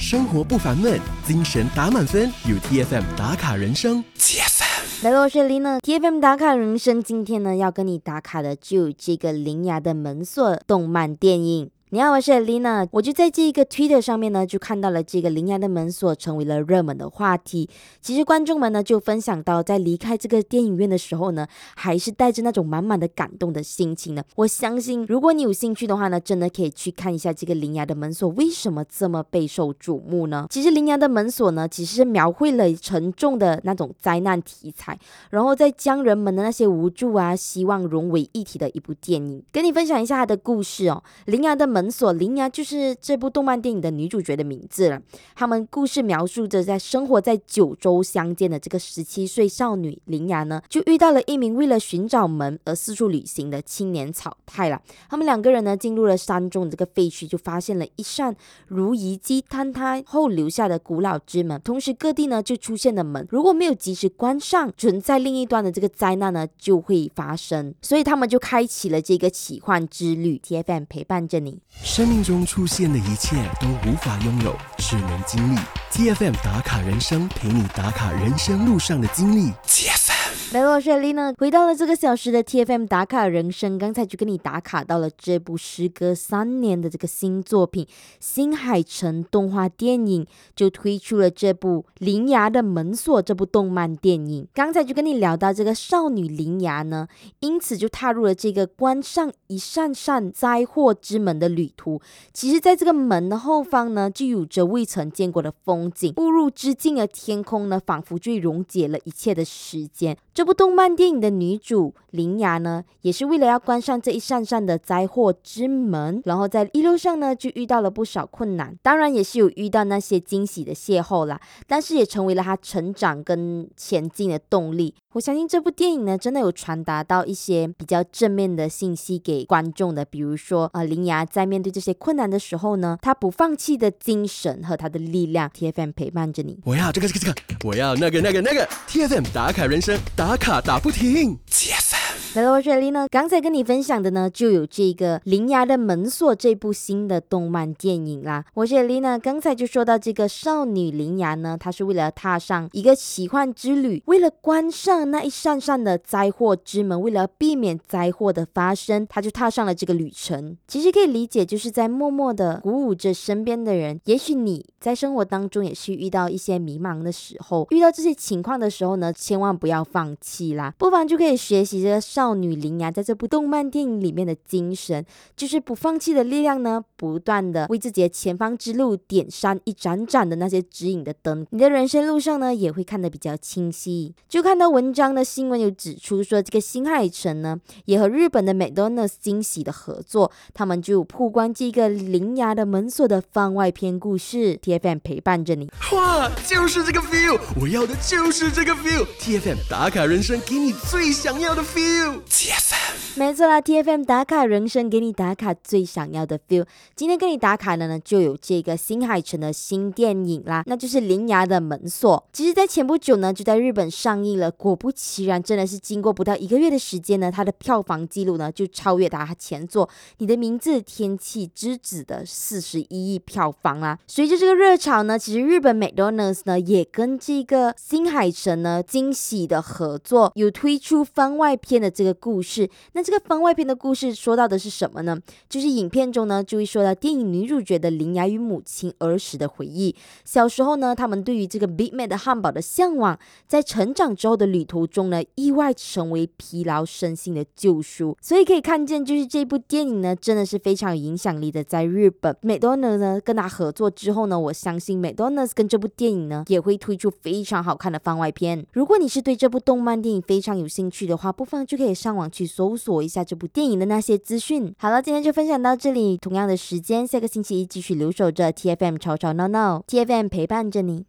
生活不烦闷，精神打满分，有 TFM 打卡人生。TFM 来了，我是 Lina，TFM 打卡人生。今天呢，要跟你打卡的就有这个铃芽的门锁动漫电影。你好，我是 Lina。 我就在这个 Twitter 上面呢，就看到了这个铃芽的门锁成为了热门的话题。其实观众们呢就分享到，在离开这个电影院的时候呢，还是带着那种满满的感动的心情呢。我相信如果你有兴趣的话呢，真的可以去看一下这个铃芽的门锁为什么这么备受瞩目呢？其实铃芽的门锁呢，其实是描绘了沉重的那种灾难题材，然后再将人们的那些无助啊希望融为一体的一部电影。跟你分享一下它的故事哦。铃芽的门锁，铃芽就是这部动漫电影的女主角的名字了。他们故事描述着在生活在九州乡间的这个17岁少女铃芽呢，就遇到了一名为了寻找门而四处旅行的青年草太了。他们两个人呢进入了山中的这个废墟，就发现了一扇如遗迹坍塌后留下的古老之门，同时各地呢就出现了门，如果没有及时关上，存在另一端的这个灾难呢就会发生。所以他们就开启了这个奇幻之旅。 TFM 陪伴着你。 生命中出现的一切都无法拥有，只能经历。TFM 打卡人生，陪你打卡人生路上的经历。TFM 来了，我是 Lina， 回到了这个小时的 TFM 打卡人生。刚才就跟你打卡到了这部时隔3年的这个新作品新海诚动画电影，就推出了这部铃芽的门锁这部动漫电影。刚才就跟你聊到这个少女铃芽呢，因此就踏入了这个关上一扇扇灾祸之门的旅途。其实在这个门的后方呢，就有着未曾见过的风景，步入之境的天空呢，仿佛就溶解了一切的时间。这部动漫电影的女主铃芽呢，也是为了要关上这一扇扇的灾祸之门，然后在一路上呢就遇到了不少困难，当然也是有遇到那些惊喜的邂逅啦，但是也成为了她成长跟前进的动力。我相信这部电影呢，真的有传达到一些比较正面的信息给观众的，比如说铃芽在面对这些困难的时候呢，她不放弃的精神和她的力量。 TFM 陪伴着你。 我要这个，我要那个。TFM 打卡人生，打卡打不停。TFM 来了，我是 Lina。 刚才跟你分享的呢，就有这个铃芽的门锁这部新的动漫电影啦。我是 Lina。 刚才就说到这个少女铃芽呢，她是为了踏上一个奇幻之旅，为了关上那一扇扇的灾祸之门，为了避免灾祸的发生，她就踏上了这个旅程。其实可以理解，就是在默默的鼓舞着身边的人。也许你在生活当中也是遇到一些迷茫的时候，遇到这些情况的时候呢，千万不要放弃啦，不妨就可以学习这个少女铃芽在这部动漫电影里面的精神，就是不放弃的力量呢，不断的为自己的前方之路点上一盏盏的那些指引的灯，你的人生路上呢也会看得比较清晰。就看到文章的新闻有指出说，这个新海诚呢也和日本的 McDonald's 惊喜的合作，他们就曝光这个铃芽的门锁的番外篇故事。 TFM 陪伴着你。 哇，就是这个 feel， 我要的就是这个 feel。 TFM 打卡人生，给你最想要的 feel。 TFM 没错啦， TFM 打卡人生，给你打卡最想要的 feel。 今天跟你打卡的呢，就有这个新海诚的新电影啦，那就是铃芽的门锁。其实在前不久呢就在日本上映了，果不其然，真的是经过不到1个月的时间呢，它的票房纪录呢就超越它前作你的名字天气之子的41亿票房啦。随着这个热潮呢，其实日本 McDonald's 呢也跟这个新海诚呢惊喜的合作，有推出番外篇的这个故事。那这个番外篇的故事说到的是什么呢？就是影片中呢就会说到电影女主角的铃芽与母亲儿时的回忆。小时候呢，他们对于这个 Big Mac 的汉堡的向往，在成长之后的旅途中呢，意外成为疲劳身心的救赎。所以可以看见，就是这部电影呢真的是非常有影响力的。在日本 McDonald's 呢跟他合作之后呢，我相信 McDonald's 跟这部电影呢也会推出非常好看的番外篇。如果你是对这部动漫电影非常有兴趣的话，不妨就可以上网去搜索一下这部电影的那些资讯。好了，今天就分享到这里，同样的时间下个星期一继续留守着 TFM 吵吵闹闹， TFM 陪伴着你。